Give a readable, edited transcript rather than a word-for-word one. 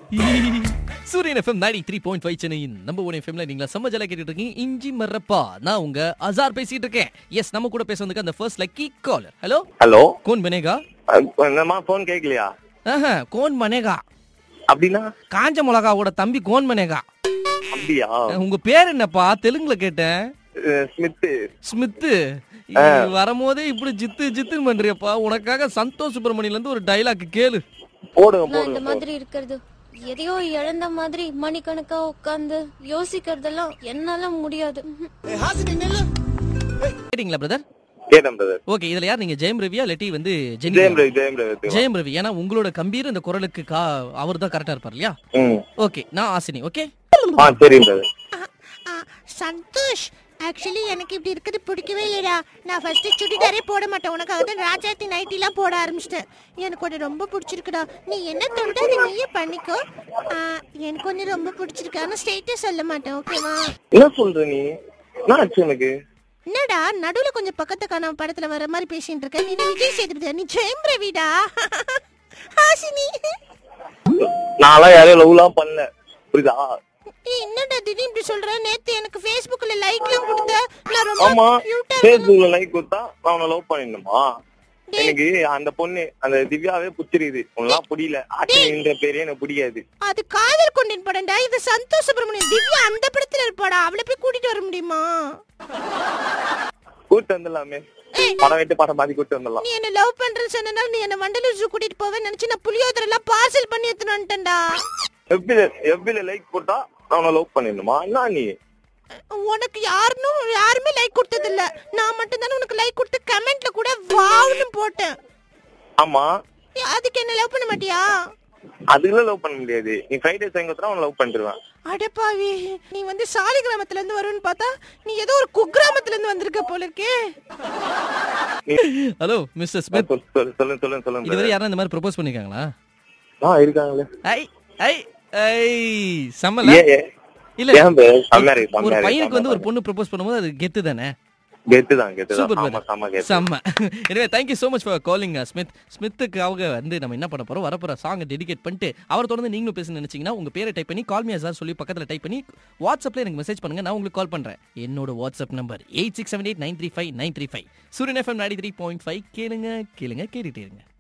சூரியன் எஃப்எம் 93.5 சென்னையின் நம்பர் 1 எஃப்எம்ல நீங்க செம்ம ஜாலியா கேட்டுட்டு இருக்கீங்க. இஞ்சி மரப்பா, நான் உங்க அசார் பேசிட்டு இருக்கேன். எஸ், நம்ம கூட பேசுறதுக்கு அந்த first lucky caller. Hello hello, கோன் பனேகா? என்னம்மா போன் கேக்கலையா? கோன் பனேகா அப்படின்னா காஞ்ச மிளகாவோட தம்பி கோன் பனேகா. அப்படியா? உங்க பேர் என்னப்பா? தெலுங்குல கேட்டேன். ஸ்மித். ஸ்மித். வரும்போதே இப்படி ஜித்து ஜித்துன்னு பண்றியப்பா. உனக்காக சந்தோஷ் சுப்பிரமணியில இருந்து ஒரு டைலாக் கேளு. போடுங்க. இந்த மாதிரி இருக்கிறது எதையோ இழந்த மாதிரி மணிக்கணக்கா உட்கார்ந்து யோசிக்கிறதெல்லாம் என்னால முடியாது. கேட்டீங்களா பிரதர்? கேட்டேன் பிரதர். ஓகே, இதுல யார் நீங்க? ஜெயம் ரவியா இல்லாட்டி வந்து ஜெயம் ரவி? ஏன்னா உங்களோட கம்பீர் இந்த குரலுக்கு அவர் தான் கரெக்டா இருப்பார் இல்லையா? ஓகே, நான் ஆசினி. ஓகே சரி பிரதர். சந்தோஷ், ஆக்சுவலி எனக்கு இப்படி இருக்கிறது பிடிக்கவே இல்லைடா. நான் ஃபர்ஸ்ட் சுடிதாரே போட மாட்டேன், உனக்காக தான் ராஜாத்தி நைட்டிலாம் போட ஆரம்பிச்சிட்டேன். எனக்கு ஒன்று ரொம்ப பிடிச்சிருக்குடா. நீ என்ன தோணுதோ அதை நீயே பண்ணிக்கோ. எனக்கு ஒன்று ரொம்ப பிடிச்சிருக்கு, ஆனால் ஸ்ட்ரெயிட்டே சொல்ல மாட்டேன், ஓகேவா? என்ன சொல்ற நீ? என்ன ஆச்சு உனக்கு? என்னடா நடுவுல கொஞ்சம் பக்கத்து காணாம படத்துல வர மாதிரி பேசிட்டு இருக்க. நீ விஜய் சேதுபதி, நீ ஜெயம் ரவிடா. ஹாசினி, நான்லாம் யாரையும் லவ்லாம் பண்ணல, புரியுதா? என்னடா திடீர்னு இப்படி சொல்ற? நேத்து எனக்கு Facebookல லைக்லாம் கொடுத்த. நான் ஆமா, ரொம்ப கியூட்டா Facebookல லைக் கொடுத்தா நான் உன்னை லவ் பண்ணிடணுமா? எனக்கு அந்த பொண்ணு அந்த திவ்யாவே புடிச்சிருக்குது, உன்னெல்லாம் புரியல. ஆசினின்ற பேரே எனக்கு பிடிக்காது. அது காதல் கொண்டேன் படம்டா. இது சந்தோஷ் சுப்பிரமணியம். திவ்யா அந்த படத்துல இருப்பாடா, அவளை போய் கூட்டிட்டு வர முடியுமா? கூட்டு வந்துடலாமே, படம் விட்டு படம் மாதிரி கூட்டு வந்துடலாம். நீ என்ன லவ் பண்றேன்னு சொன்னனால நீ என்ன வண்டலூர் ஜூ கூட்டிட்டு போவேன்னு நினைச்சு நான் புளியோதரை எல்லாம் பார்சல் பண்ணி எடுத்துட்டு வந்துட்டேன்டா. எஃபில லைக் போட்டா நான் உன்னை லவ் பண்ணிடணுமா? என்ன நீ? உனக்கு யாருமே லைக் கொடுத்தது இல்ல. நான் மட்டும் தானே உனக்கு லைக் கொடுத்து கமெண்ட்ல கூட வாவ்னு போட்டேன். ஆமா, அதுக்கு என்ன லவ் பண்ண மாட்டியா? அதுல லவ் பண்ண முடியாது. நீ ஃப்ரைடே சாயங்காலத்துல உன்னை லவ் பண்ணிடுவேன். அடப்பாவி, நீ வந்து சாலி கிராமத்துல இருந்து வருன்னு பார்த்தா நீ ஏதோ ஒரு குக்கிராமத்துல இருந்து வந்திருக்க போல இருக்கே. ஹலோ மிஸ்டர் ஸ்மித், சொல்லுங்க. இதுவரை யாரும் இந்த மாதிரி ப்ரோபோஸ் பண்ணிருக்காங்களா? இருக்காங்களே. சம்மல இல்ல, ஒரு பையனுக்கு வந்து ஒரு பொண்ணு ப்ரோபோஸ் பண்ணும்போது அது கெத்து தானே? செம்ம. எனவே thank you so much for calling Smith. ஸ்மித்துக்காக வந்து நம்ம என்ன பண்ண போறோம், வரப்போற சாங் டெடிகேட் பண்ணிட்டு அவர் தொடர்ந்து நீங்களும் பேச நினைச்சீங்கன்னா உங்க பேரை டைப் பண்ணி கால் மீ அசார் சொல்லி பக்கத்துல டைப் பண்ணி வாட்ஸ்அப்ல எனக்கு மெசேஜ் பண்ணுங்க. நான் உங்களுக்கு கால் பண்றேன். என்னோட வாட்ஸ்அப் நம்பர் 8678935935. சூரியன் எஃப்எம் 93.5. கேளுங்க கேட்டுட்டே இருங்க.